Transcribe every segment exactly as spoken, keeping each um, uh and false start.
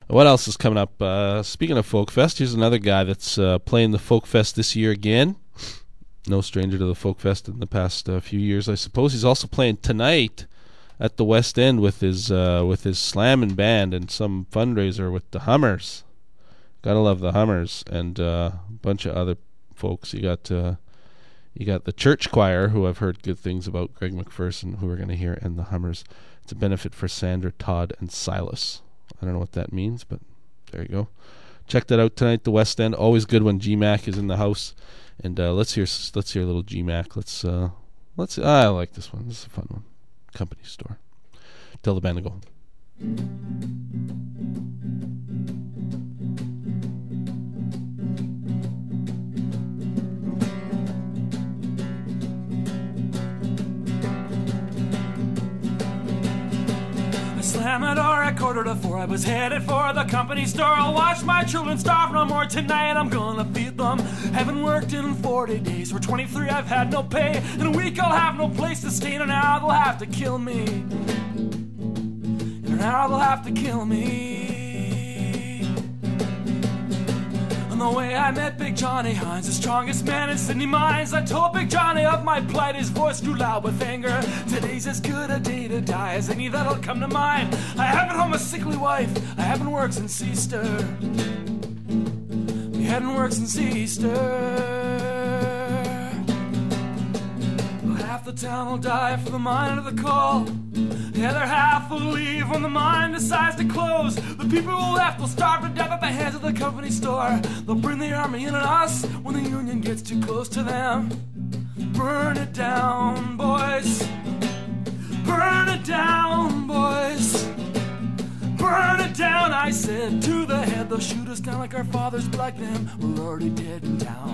What else is coming up? Uh, speaking of Folk Fest, here's another guy that's uh, playing the Folk Fest this year again. No stranger to the Folk Fest in the past uh, few years, I suppose. He's also playing tonight at the West End with his uh, with his slamming band and some fundraiser with the Hummers. Gotta love the Hummers and uh, a bunch of other folks. You got uh, you got the Church Choir, who I've heard good things about, Greg McPherson, who we're going to hear, and the Hummers. It's a benefit for Sandra, Todd, and Silas. I don't know what that means, but there you go. Check that out tonight, the West End. Always good when G Mac is in the house. And uh, let's hear let's hear a little G Mac. Let's uh, let's. Ah, I like this one. This is a fun one. Company Store. Tell the band to go home. Slam a door at quarter to four. I was headed for the company store. I'll watch my children starve no more. Tonight I'm gonna feed them. Haven't worked in forty days. For twenty-three I've had no pay. In a week I'll have no place to stay. In an hour they'll have to kill me. In an hour they'll have to kill me. On the way I met Big Johnny Hines, the strongest man in Sydney Mines. I told Big Johnny of my plight. His voice grew loud with anger. Today's as good a day to die as any that'll come to mind. I haven't home a sickly wife. I haven't worked since Easter. We hadn't worked since Easter. Well, half the town will die for the mine of the call. The other half will leave when the mine decides to close. The people who left will starve to death at the hands of the company store. They'll bring the army in on us when the union gets too close to them. Burn it down, boys. Burn it down, boys. Burn it down, I said. To the head, they'll shoot us down like our fathers, but like them, we're already dead in town.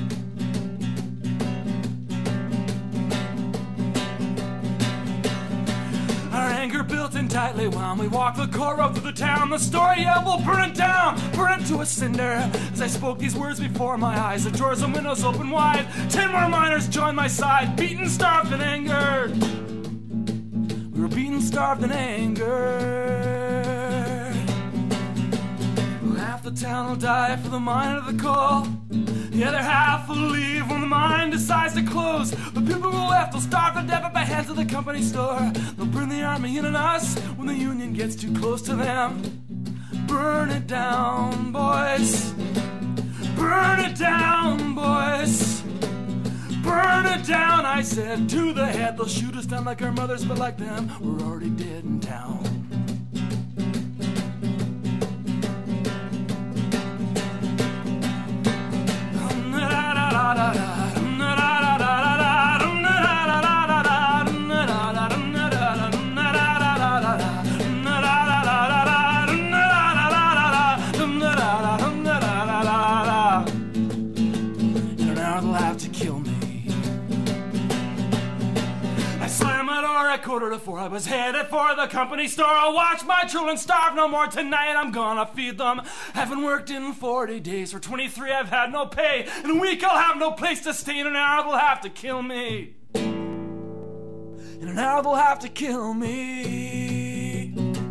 Our anger built in tightly wound. We walked the core road through the town. The story, yeah, we'll burn it down, burn it to a cinder. As I spoke these words before my eyes, the doors and windows open wide. Ten more miners joined my side, beaten, starved, and angered. We were beaten, starved, and angered. Well, half the town will die for the mine of the coal. The other half will leave when the mine decides to close. The people who left will starve to death at the hands of the company store. They'll bring the army in on us when the union gets too close to them. Burn it down, boys. Burn it down, boys. Burn it down, I said. To the head, they'll shoot us down like our mothers, but like them, we're already dead in town. Quarter to four, I was headed for the company store. I'll watch my children starve no more. Tonight I'm gonna feed them. Haven't worked in forty days. For twenty-three I've had no pay. In a week I'll have no place to stay. In an hour they'll have to kill me. In an hour they'll have to kill me.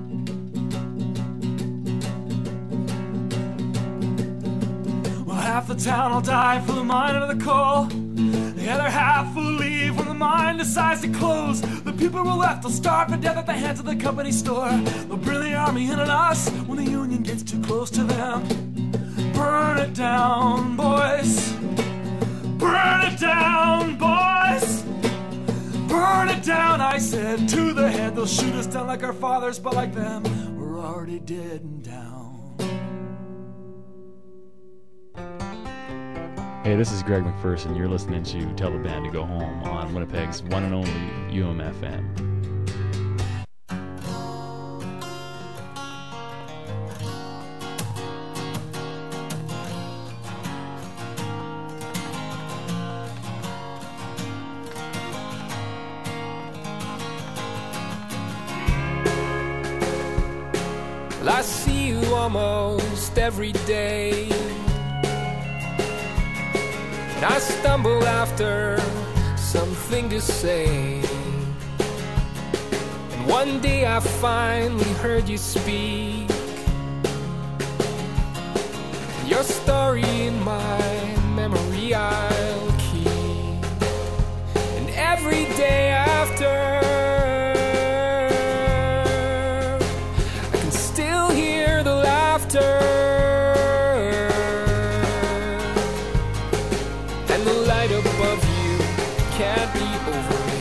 Well, half the town will die for the mine of the coal. The other half will leave when the mine decides to close. The people who are left will starve to death at the hands of the company store. They'll bring the army in on us when the union gets too close to them. Burn it down, boys. Burn it down, boys. Burn it down, I said. To the head, they'll shoot us down like our fathers, but like them, we're already dead and down. Hey, this is Greg McPherson. You're listening to Tell the Band to Go Home on Winnipeg's one and only U M F M. Well, I see you almost every day. I stumble after something to say. And one day I finally heard you speak. a story in my memory I'll keep, and every day after I can still hear the laughter and the light above you can't be over me.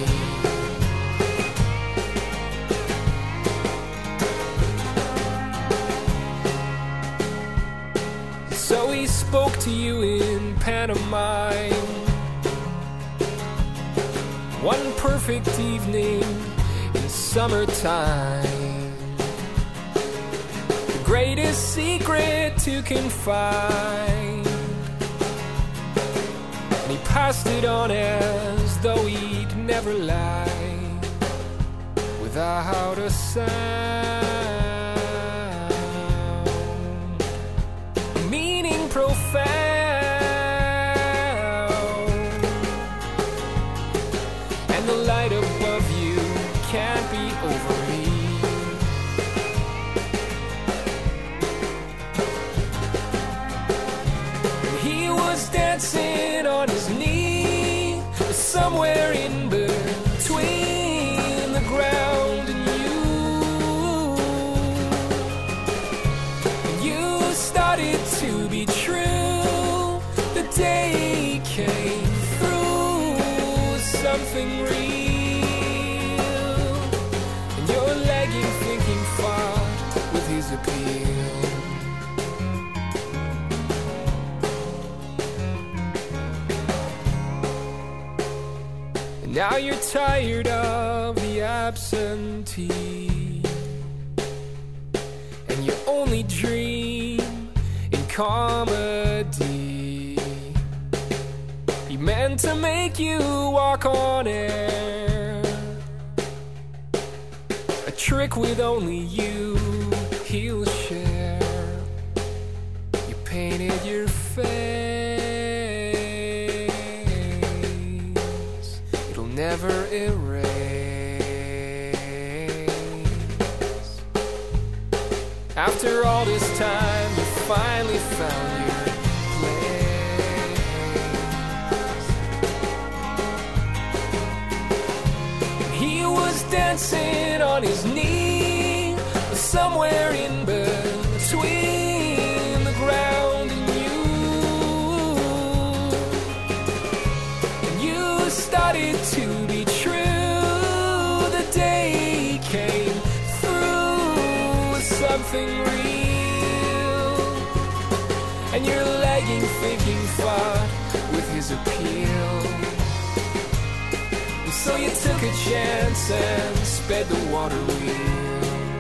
So he spoke to you in pantomime, one perfect evening in summertime, the greatest secret to confide, and he passed it on as though he'd never lie, without a sound. Profound, and the light above you can't be over me. And he was dancing on his knee, somewhere in between the ground and you. And you started to be true. The day came through, something real, and your lagging thinking fought with his appeal. And now you're tired of the absentee, and you only dream in comedy. He meant to make you walk on air, a trick with only you he'll share. You painted your face, it'll never erase. After all this time, you finally found your place. He was dancing on his knee, somewhere in between the ground and you. And you started to be true. The day came through with something real, and your lagging thinking fought with his appeal. And so you took a chance and sped the water wheel.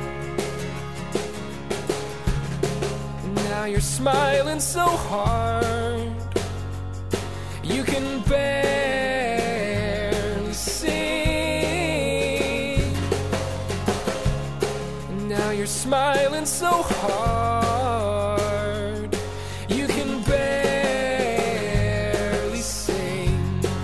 And now you're smiling so hard you can barely sing. And now you're smiling so hard you can barely sing.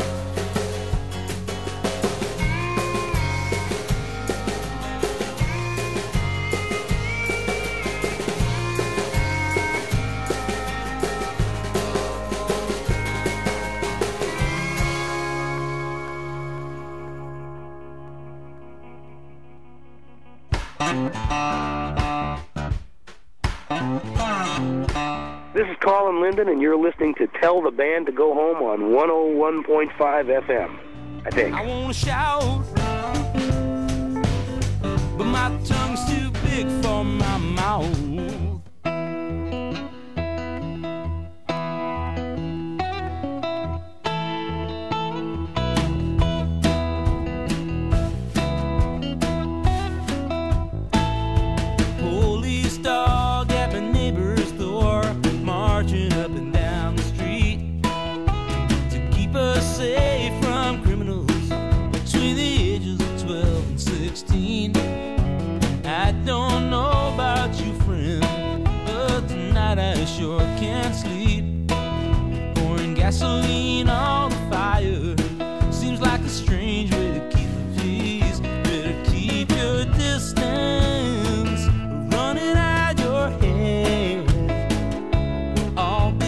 This is Colin Linden, and you're listening to Tell the Band to Go Home on one oh one point five F M, I think. I wanna shout, but my tongue's too big for my mouth. Police dog at my neighbor's door, marching up and down the street to keep us safe from criminals between the ages of twelve and sixteen. I don't know about you, friend, but tonight I sure can't sleep. Pouring gasoline on the fire seems like a strange way to keep the peace. Better keep your distance, running at your head. All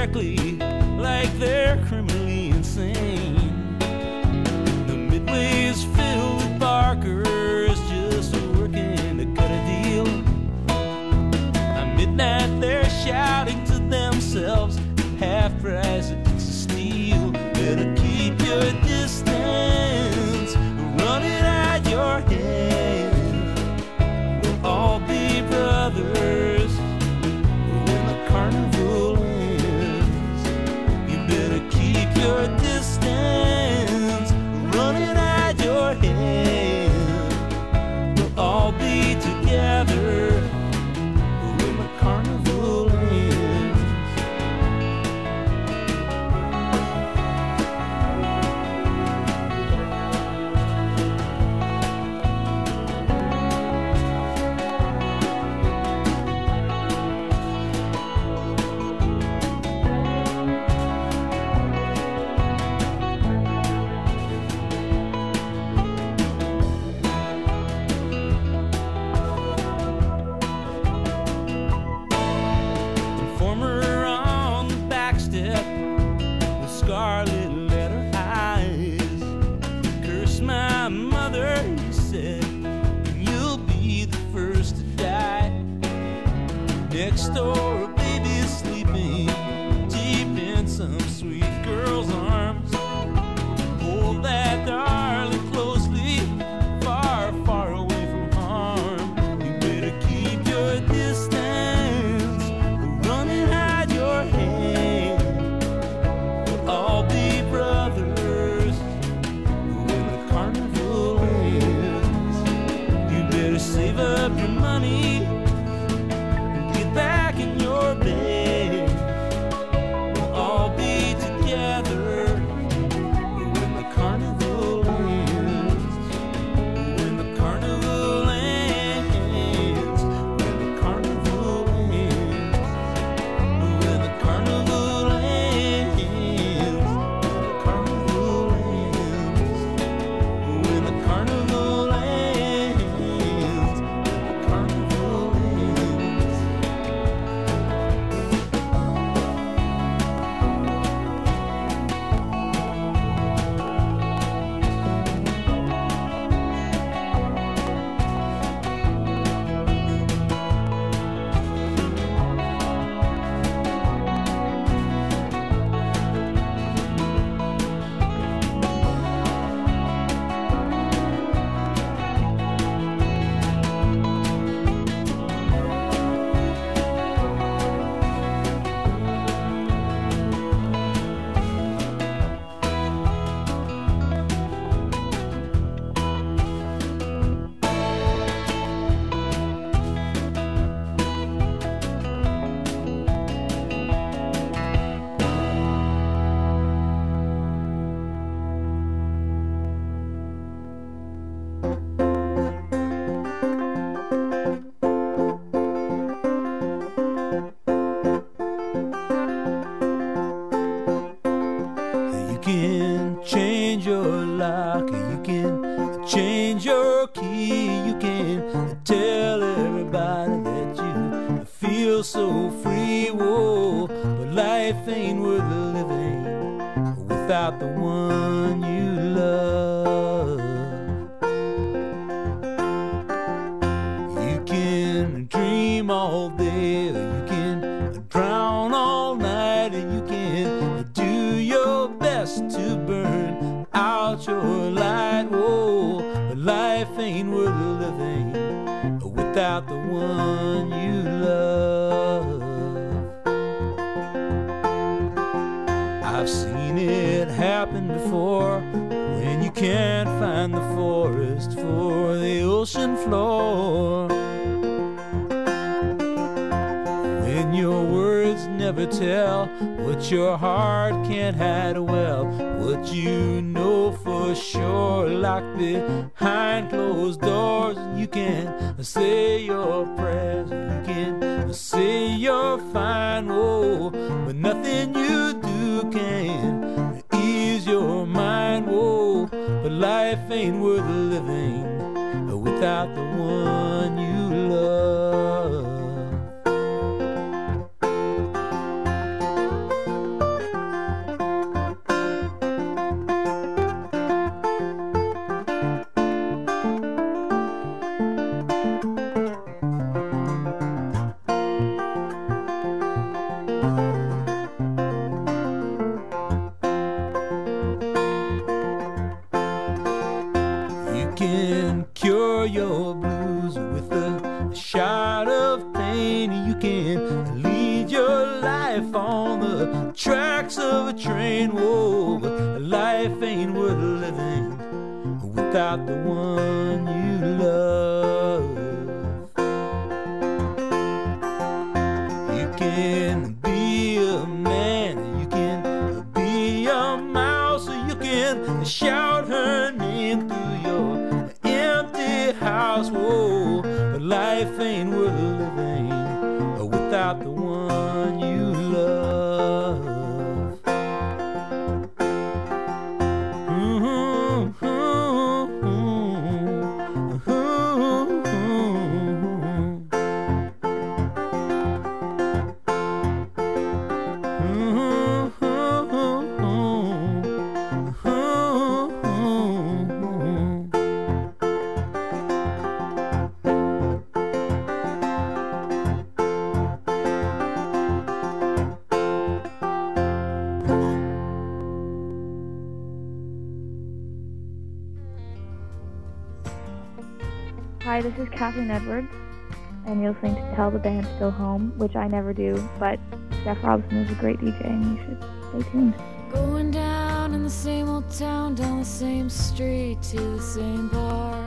hysterically like they're criminally insane. The midway is filled with barkers just working to cut a deal. At midnight they're shouting to themselves, half price a piece of steel. Better keep your distance, run it out your head. We'll all be brothers when the carnival ends. You better keep your distance, run it out your head. We'll all be together when the carnival ends. Informer on the back step with scarlet letter eyes. Curse my mother, he said, and you'll be the first to die. Next door, a baby's sleeping deep in some sweet girl's arms. Hold that darling closely, far, far away from harm. You better keep your distance, run and hide your hand. We'll all be brothers when the carnival ends. You better save up your money and get back in your bed. We'll all be together when the carnival ends. When the carnival ends. When the carnival ends. When the carnival ends. When the carnival ends. When the carnival ends. When the carnival ends. You can change your lock, you can change your key, you can tell everybody that you feel so free, whoa, but life ain't worth the living without the one you love. You can dream all day, you can drown all night, and you can do your best to burn out your light, whoa, but life ain't worth living without the one you love. I've seen it happen before, when you can't find the forest for the ocean floor. When your words never tell what your heart can't hide well, what you know for sure, locked behind closed doors. You can say your prayers, you can say you're fine, oh, but nothing you do can ease your mind, whoa, but life ain't worth living without the one you love. can lead your life on the tracks of a train. Whoa, but life ain't worth living without the one you love. You can be a man, you can be a mouse, or you can shout her name through your empty house. Whoa, but life ain't worth living without the one you love. Mm-hmm, mm-hmm, Hi, this is Kathleen Edwards, and you're listening to Tell the Band to Go Home, which I never do, but Jeff Robson is a great D J, and you should stay tuned. Going down in the same old town, down the same street to the same bar.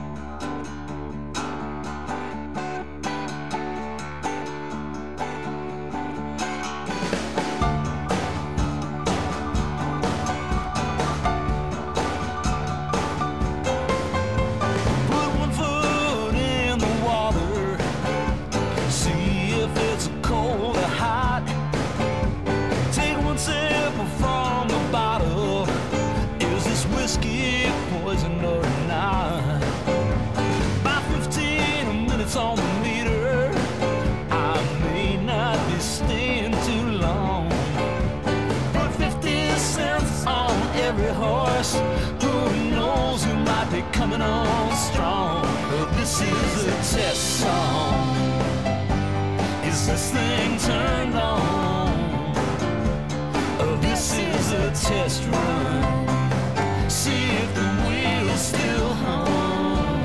Coming on strong. Well, this is a test song. Is this thing turned on? Oh, this is a test run. See if the wheels still hum.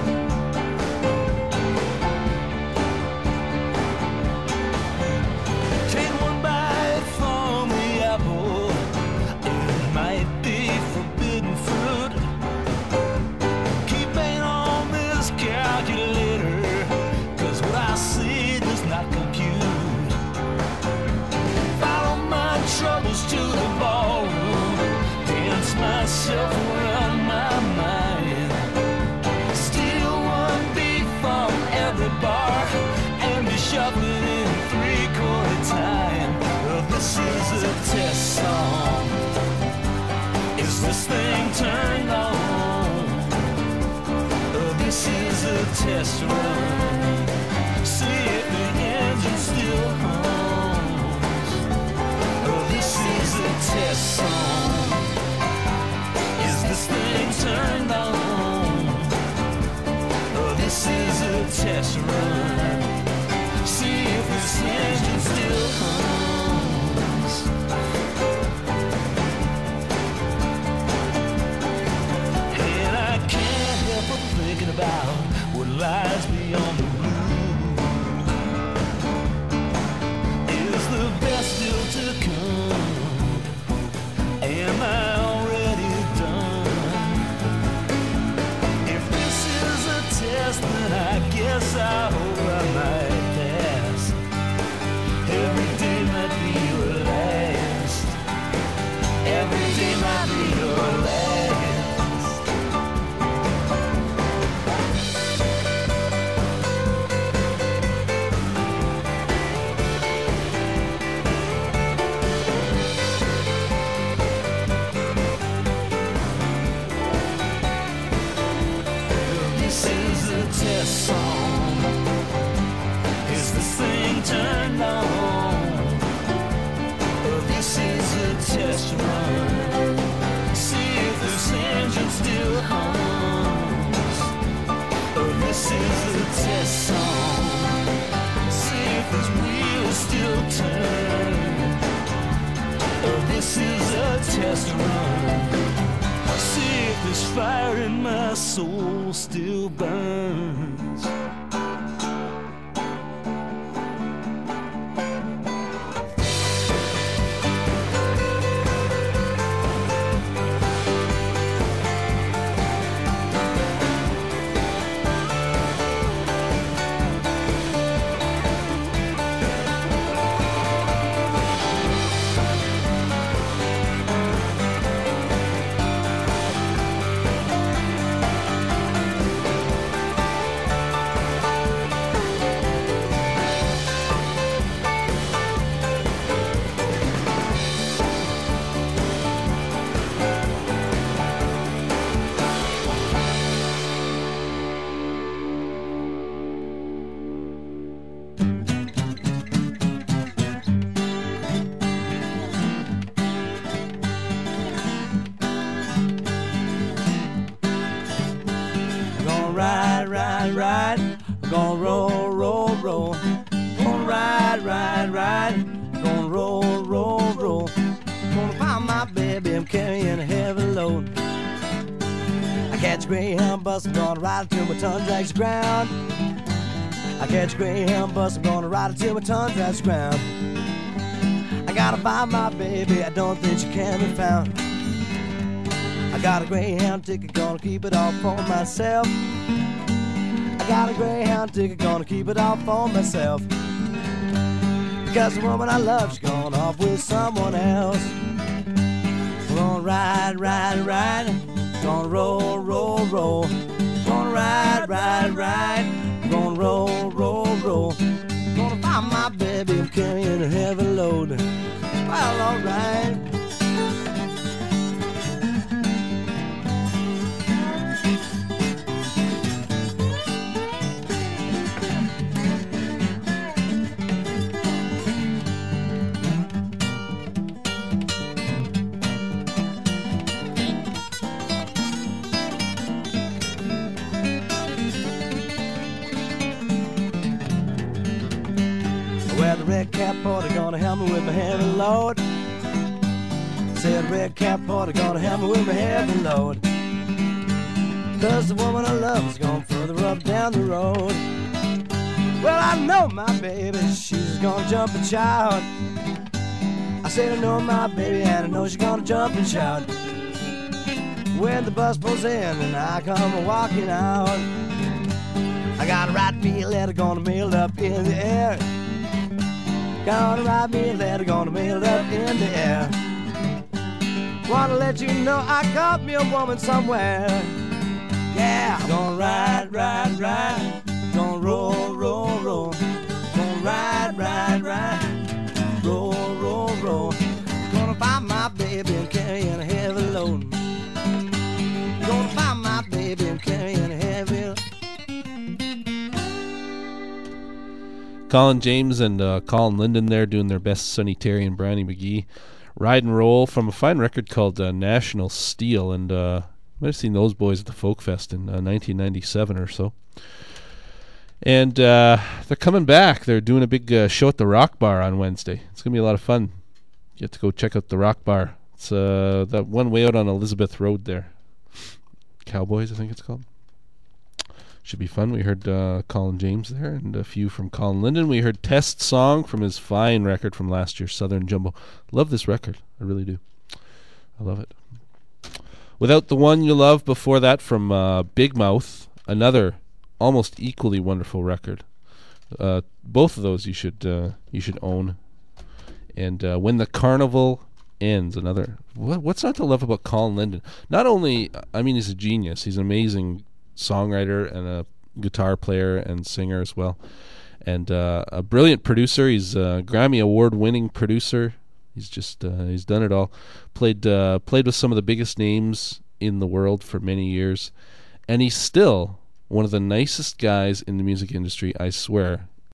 Take one bite from the apple. It might be forbidden fruit. Calculator, cause what I see does not compute. Follow my troubles to the ballroom, dance myself around my mind. Steal one beat from every bar and be shuffling in three-quarter time. Well, this is a test song. Is this thing turned on? This is a test run. See if the engine still hums. Oh, this is a test song. Is this thing turned on? Oh, this is a test run. See if this engine still hums. And I can't help but thinking about what lies beyond the blue. Is the best still to come? Am I already done? If this is a test, then I guess I hope I might pass. Every day might be your last. Every day might be your last. Test song. Is this thing turned on? Oh, this is a test run. See if this engine still hums. Oh, this is a test song. See if this wheel still turns. Oh, this is a test run. See if this fire in my soul still burns. bus, I'm gonna ride it till my tongue drags the ground. I catch a Greyhound bus, I'm gonna ride it till my tongue drags the ground. I gotta find my baby, I don't think she can be found. I got a Greyhound ticket, gonna keep it all for myself. I got a Greyhound ticket, gonna keep it all for myself. Because the woman I love, she's gone off with someone else. We're gonna ride, ride, ride. Gonna roll, roll, roll. Gonna ride, ride, ride. Gonna roll, roll, roll. Gonna find my baby, I'm carrying a heavy load. Well, alright. The red cap porter gonna help me with my heavy load. Said red cap porter gonna help me with my heavy load. Cause the woman I love is gone further up down the road. Well, I know my baby, she's gonna jump and shout. I said I know my baby and I know she's gonna jump and shout. When the bus pulls in and I come walking out, I gotta write me a letter, gonna mail it up in the air. Gonna write me a letter, gonna mail it up in the air. Wanna let you know I got me a woman somewhere. Yeah, gonna ride, ride, ride. Gonna roll, roll, roll. Gonna ride, ride, ride. Roll, roll, roll. Gonna find my baby and carrying a heavy load. Gonna find my baby and carrying a heavy load. Colin James and uh, Colin Linden there doing their best, Sonny Terry and Brownie McGee. Ride and Roll from a fine record called uh, National Steel, and uh, you might have seen those boys at the Folk Fest in uh, nineteen ninety-seven or so. And uh, they're coming back. They're doing a big uh, show at the Rock Bar on Wednesday. It's going to be a lot of fun. You have to go check out the Rock Bar. It's uh, that one way out on Elizabeth Road there. Cowboys, I think it's called. Should be fun. We heard uh, Colin James there and a few from Colin Linden. We heard Test Song from his fine record from last year, Southern Jumbo. Love this record. I really do. I love it. Without the One You Love before that from uh, Big Mouth, another almost equally wonderful record. Uh, both of those you should uh, you should own. And uh, When the Carnival Ends, another. What, what's not to love about Colin Linden? Not only, I mean, he's a genius. He's an amazing songwriter and a guitar player and singer as well, and uh, a brilliant producer. He's a Grammy Award winning producer. He's just uh, he's done it all. Played uh, played with some of the biggest names in the world for many years, and he's still one of the nicest guys in the music industry. I swear,